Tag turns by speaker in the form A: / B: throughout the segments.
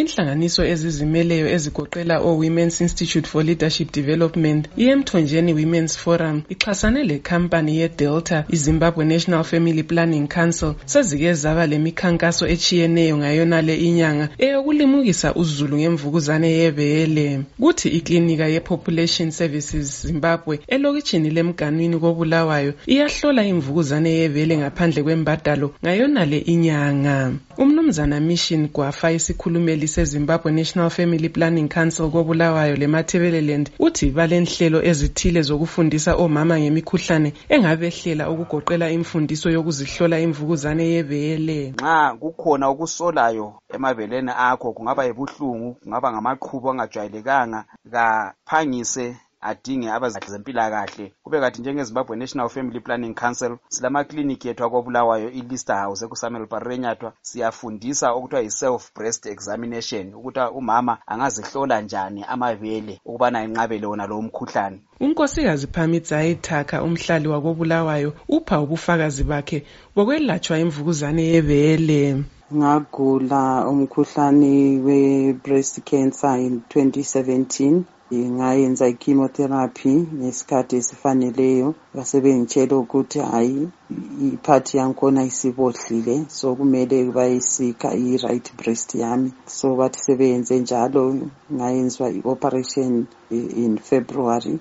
A: Inhlanganiso ezizimeleyo ezigoqela o-Women's Institute for Leadership Development, iMthonjeni Women's Forum, ixhasane lekhampani ye-Delta, iZimbabwe National Family Planning Council, sezike zaba lemikhankaso etshiyeneyo ngayonale inyanga eyokulimukisa uzulu ngemvukuzane yebele. Kuthi iklinika ye-Population Services Zimbabwe elokitshini lemganwini koBulawayo iyahlola imvukuzane yebele ngaphandle kwembadalo ngayonale inyanga. Umnumzana Mission Gwafa, isikhulumeli seZimbabwe National Family Planning Council koBulawayo leMatabeleland, uthi balenhlelo ezithile zokufundisa omama ngemikhuhlane engabehlela ukugoqela imfundiso yokuzihlola imvukuzane yebele.
B: Nxa kukhona ukusolayo emabeleni akho, kungaba yibuhlungu, kungaba ngamaqhubu angajwayelekanga, kaphangise adinge abezempilakahle. Kube kathi njengeZimbabwe National Family Planning Council silamakliniki yethu akoBulawayo iLister House ekuSamuel Parenyatwa, siyafundisa okuthiwa yi-self breast examination, ukuthi umama angazihlola njani amabele ukubana enqabele wona lo mkhuhlane.
A: Unkosikazi Phamidzai Thaka, umhlali wakoBulawayo, upha ubufakazi bakhe bokwelatshwa imvukuzane yebele.
C: Ngagula umkhuhlane we-breast cancer in 2017. Ngayenza i-chemotherapy ngesikhathi esifaneleyo. Basebengitshela ukuthi hayi, iphathi yankhona isibohlile, so kumele bayisika i-right breast yami. So bathi sebeyenze njalo, ngayenzwa i-operation in February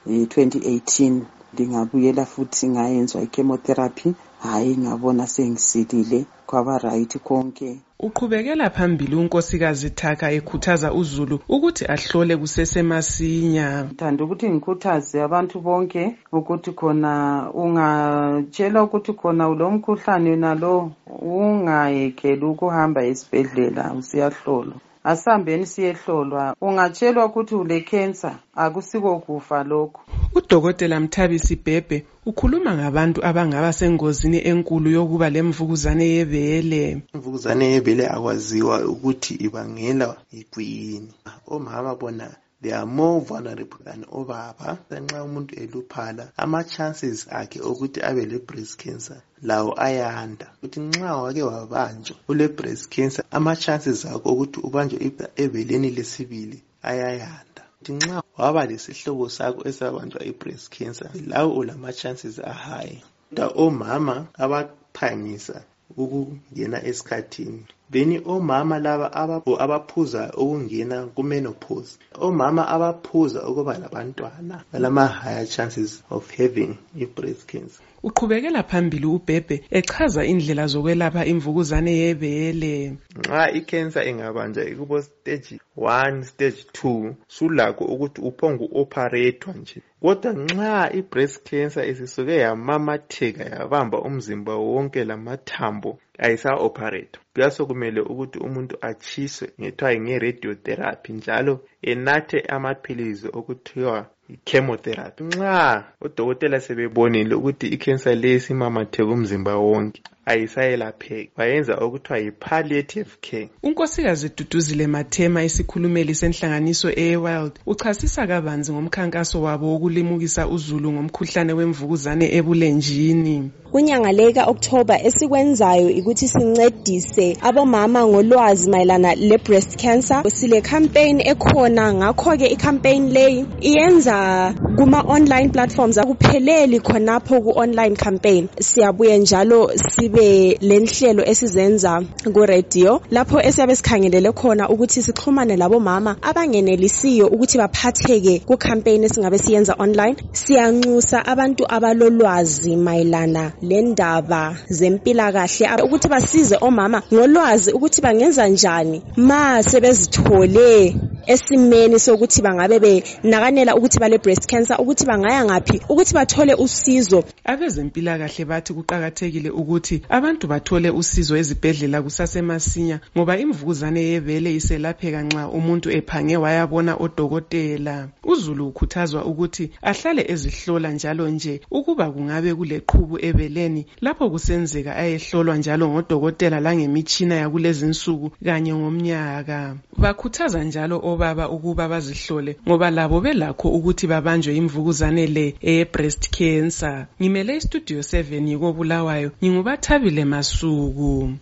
C: 2018. Ngabuyela futhi ngayenzwa i-chemotherapy. Hayi, ngabona sengisilile, kwaba right konke.
A: Uqhubekela phambili unkosikazi Thaka ekhuthaza uzulu ukuthi ahlole kusesemasinya.
C: Ngithanda ukuthi ngikhuthaze abantu bonke ukuthi khona ungatshela ukuthi khona lo mkhuhlane nalo, ungayekeli ukuhamba esibhedlela usiyahlolwa. Asambeni siyehlolwa. Ungatshelwa ukuthi ule cancer, akusiko kufa lokho.
A: Udokotela Mthabisi Bhebhe ukhuluma ngabantu abangaba sengozini enkulu yokuba lemvukuzane yebele.
D: Imvukuzane yebele akwaziwa ukuthi ibangela yikuyini. Omama bona they are more vulnerable than obaba. Nxa umuntu eluphala, ama-chances akhe ukuthi abe le-breast cancer lawo ayanda. Ukuthi nxa wake wabanjwa ule-breast cancer, ama-chances akho ukuthi ubanjwe ebeleni lesibili ayayanda. Ukuthi nxa waba lesihlobo sakho esabanjwa i-breast cancer, lawo ulama-chances ahigh. Omama abaphangisa ukungena esikhathini, beni omama laba abaphuza ukungena ku-menopause, omama abaphuza ukuba labantwana, balama-higher chances of having i-breast cancer.
A: Uqhubekela phambili uBhebhe echaza indlela zokwelapha imvukuzane yebele.
D: Nxa i-cancer ingabanja ikubo stage 1, stage 2, sulakho ukuthi uphongu operate nje. Kodwa nxa i-breast cancer isisuke yamamatheka yabamba umzimba wonke lamathambo, ayisa-operate. Kuyasokumele ukuthi umuntu achiswe nge-radiotherapy njalo enathe amaphilizi okuthiwa i-chemotherapy. Nxa odokotela sebebonile ukuthi i-cancer le simamatheka umzimba wonke, ayisayelapheki, bayenza okuthiwa yi-palliative care.
A: Unkosikazi Duduzile Mathema, isikhulumeli senhlanganiso eWorld, uchasisa kabanzi ngomkhankaso wabo wokulimukisa uzulu ngomkhuhlane wemvukuzane ebulenjini.
E: Kunyanga le ka-October esikwenzayo ukuthi sincedise abomama ngolwazi mayelana le-breast cancer. Sile campaign ekhona, ngakho-ke i-campaign leyi iyenza kuma-online platforms, akupheleli khonapho ku-online campaign. Siyabuye njalo sibe lenhlelo esizenza ku-radio, lapho esiyabe sikhangelele khona ukuthi sixhumane labomama abangenelisiyo ukuthi baphatheke ku-campaign esingabe siyenza online. Siyanxusa abantu abalolwazi mayelana lendaba zempilakahle ukuthi basize omama ngolwazi ukuthi bangenza njani ma sebezithole esimeni sokuthi bangabe benakanela ukuthi bale breast cancer, ukuthi bangaya ngaphi ukuthi bathole usizo.
A: Abezempilakahle bathi kuqakathekile ukuthi abantu bathole usizo ezibhedlela kusasemasinya, ngoba imvukuzane yebele iselapheka nxa umuntu ephange wayabona odokotela. Uzulu ukhuthazwa ukuthi ahlale ezihlola njalo nje ukuba kungabe kuleqhubu ebeleni, lapho kusenzeka ayehlolwa njalo ngodokotela langemitshina yakulezinsuku kanye ngomnyaka. Bakhuthaza njalo obaba ukuba bazihlole ngoba labo belakho ukuthi babanjwe imvukuzane le eye-breast cancer. Ngimele iStudio 7 koBulawayo, nginguBathabile Masuku.